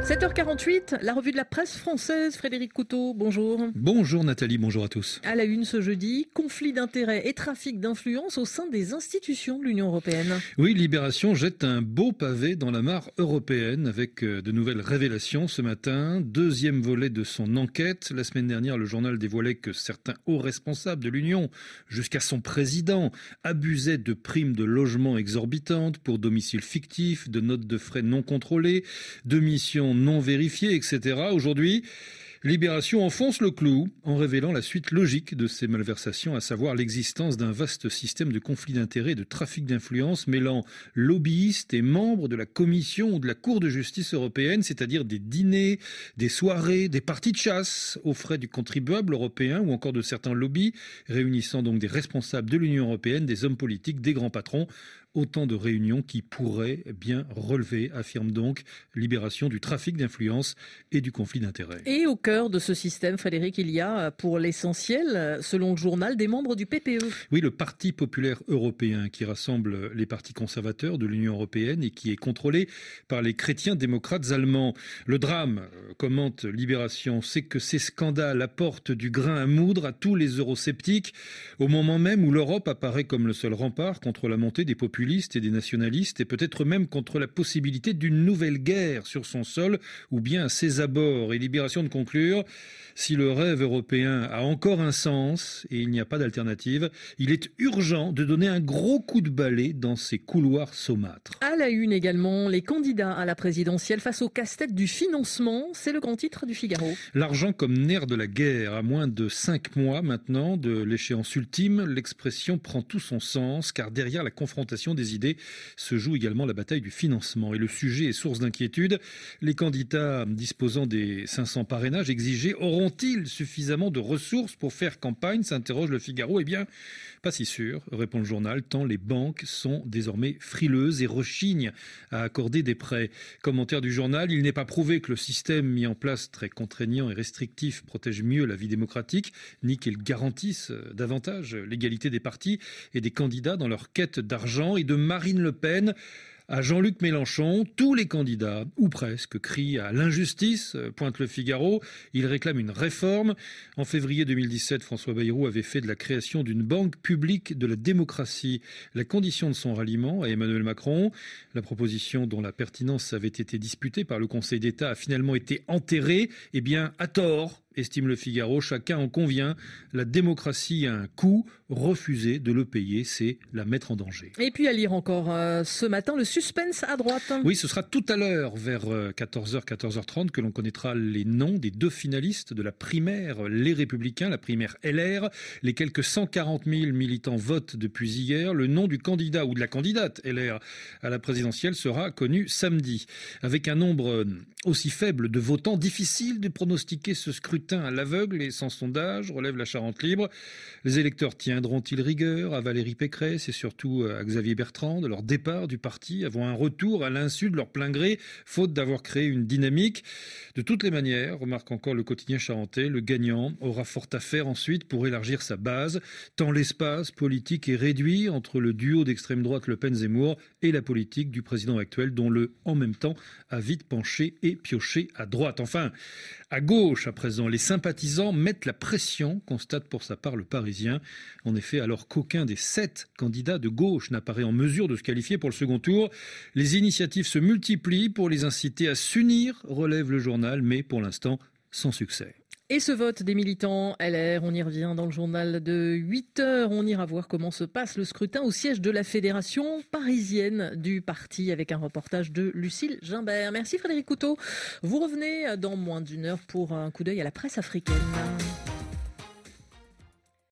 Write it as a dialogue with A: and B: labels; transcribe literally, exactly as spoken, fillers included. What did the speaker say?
A: sept heures quarante-huit, la revue de la presse française. Frédéric Couteau, bonjour.
B: Bonjour Nathalie, bonjour à tous.
A: À la une ce jeudi, conflit d'intérêts et trafic d'influence au sein des institutions de l'Union européenne.
B: Oui, Libération jette un beau pavé dans la mare européenne avec de nouvelles révélations ce matin. Deuxième volet de son enquête. La semaine dernière, le journal dévoilait que certains hauts responsables de l'Union, jusqu'à son président, abusaient de primes de logement exorbitantes pour domicile fictif, de notes de frais non contrôlées, de missions non vérifiées, et cetera. Aujourd'hui, Libération enfonce le clou en révélant la suite logique de ces malversations, à savoir l'existence d'un vaste système de conflits d'intérêts et de trafic d'influence mêlant lobbyistes et membres de la Commission ou de la Cour de justice européenne, c'est-à-dire des dîners, des soirées, des parties de chasse aux frais du contribuable européen ou encore de certains lobbies, réunissant donc des responsables de l'Union européenne, des hommes politiques, des grands patrons. Autant de réunions qui pourraient bien relever, affirme donc Libération, du trafic d'influence et du conflit d'intérêts.
A: Et au cœur de ce système, Frédéric, il y a pour l'essentiel, selon le journal, des membres du P P E.
B: Oui, le Parti populaire européen qui rassemble les partis conservateurs de l'Union européenne et qui est contrôlé par les chrétiens démocrates allemands. Le drame, commente Libération, c'est que ces scandales apportent du grain à moudre à tous les eurosceptiques au moment même où l'Europe apparaît comme le seul rempart contre la montée des populistes et des nationalistes et peut-être même contre la possibilité d'une nouvelle guerre sur son sol ou bien à ses abords. Et Libération de conclure, si le rêve européen a encore un sens et il n'y a pas d'alternative, il est urgent de donner un gros coup de balai dans ces couloirs saumâtres.
A: À la une également, les candidats à la présidentielle face au casse-tête du financement, c'est le grand titre du Figaro.
B: L'argent comme nerf de la guerre, à moins de cinq mois maintenant de l'échéance ultime, l'expression prend tout son sens car derrière la confrontation des idées se joue également la bataille du financement. Et le sujet est source d'inquiétude. Les candidats disposant des cinq cents parrainages exigés auront-ils suffisamment de ressources pour faire campagne, s'interroge le Figaro. Eh bien, pas si sûr, répond le journal, tant les banques sont désormais frileuses et rechignent à accorder des prêts. Commentaire du journal, il n'est pas prouvé que le système mis en place très contraignant et restrictif protège mieux la vie démocratique, ni qu'il garantisse davantage l'égalité des partis et des candidats dans leur quête d'argent. Et de Marine Le Pen à Jean-Luc Mélenchon, tous les candidats, ou presque, crient à l'injustice, pointe le Figaro. Ils réclament une réforme. En février deux mille dix-sept, François Bayrou avait fait de la création d'une banque publique de la démocratie la condition de son ralliement à Emmanuel Macron. La proposition dont la pertinence avait été disputée par le Conseil d'État a finalement été enterrée, eh bien, à tort, estime le Figaro. Chacun en convient, la démocratie a un coût, refuser de le payer, c'est la mettre en danger.
A: Et puis à lire encore euh, ce matin, le suspense à droite.
B: Oui, ce sera tout à l'heure, vers quatorze heures, quatorze heures trente, que l'on connaîtra les noms des deux finalistes de la primaire Les Républicains, la primaire L R. Les quelques cent quarante mille militants votent depuis hier. Le nom du candidat ou de la candidate L R à la présidentielle sera connu samedi. Avec un nombre aussi faible de votants, difficile de pronostiquer ce scrutin à l'aveugle et sans sondage, relève la Charente Libre. Les électeurs tiendront-ils rigueur à Valérie Pécresse et surtout à Xavier Bertrand de leur départ du parti, avant un retour à l'insu de leur plein gré, faute d'avoir créé une dynamique? De toutes les manières, remarque encore le quotidien charentais, le gagnant aura fort à faire ensuite pour élargir sa base, tant l'espace politique est réduit entre le duo d'extrême droite Le Pen-Zemmour et la politique du président actuel, dont le « en même temps » a vite penché et pioché à droite. Enfin, à gauche à présent, les sympathisants mettent la pression, constate pour sa part le Parisien. En effet, alors qu'aucun des sept candidats de gauche n'apparaît en mesure de se qualifier pour le second tour, les initiatives se multiplient pour les inciter à s'unir, relève le journal, mais pour l'instant sans succès.
A: Et ce vote des militants L R, on y revient dans le journal de huit heures. On ira voir comment se passe le scrutin au siège de la fédération parisienne du parti avec un reportage de Lucille Gimbert. Merci Frédéric Couteau. Vous revenez dans moins d'une heure pour un coup d'œil à la presse africaine.